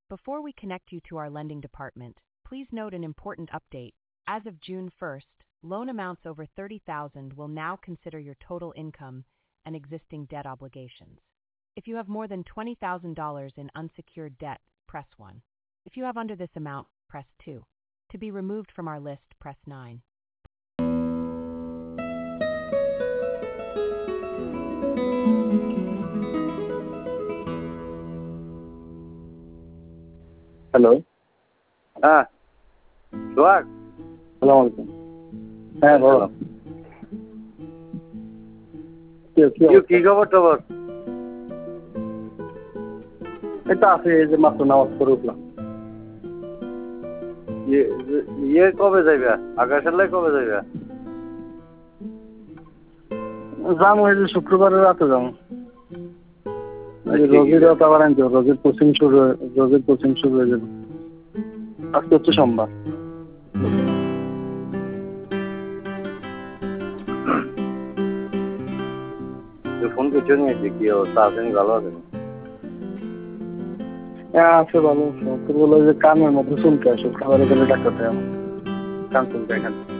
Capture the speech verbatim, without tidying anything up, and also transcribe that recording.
Before we connect you to our lending department, please note an important update. As of June first, loan amounts over thirty thousand dollars will now consider your total income and existing debt obligations. If you have more than twenty thousand dollars in unsecured debt, press one. If you have under this amount, press two. To be removed from our list, press nine. Hello, হ্যাঁ সোহাগ, সালাম আলাইকুম। হ্যাঁ বলো, কি- কি কি অবস্থা? কি খবর টবর? এটা আছে, এই যে মাত্র নামাজ পড়ে উঠলাম। ইয়ে ইয়ে কবে যাইবা? আকাশের লাই কবে যাইবা? যাবো এই যে শুক্রবারের রাতে যাবো। এই যে ঠিক রোগীর আছে। রাত আবার আনতে হবে, রোগীর কোচিং শুরু হয়ে- রোগীর কোচিং শুরু হয়ে যাবে। আজকে হচ্ছে সোমবার। তুই ফোন করছো নিয়েছি, কি অবস্থা আছেন? ভালো আছেন? হ্যাঁ আছে ভালো। শুক্রবার যে কানের মধ্যে চুলকে আসে, খাবারে গেলে ডাক্তার দেয় আমার কান চুলকে এখানে।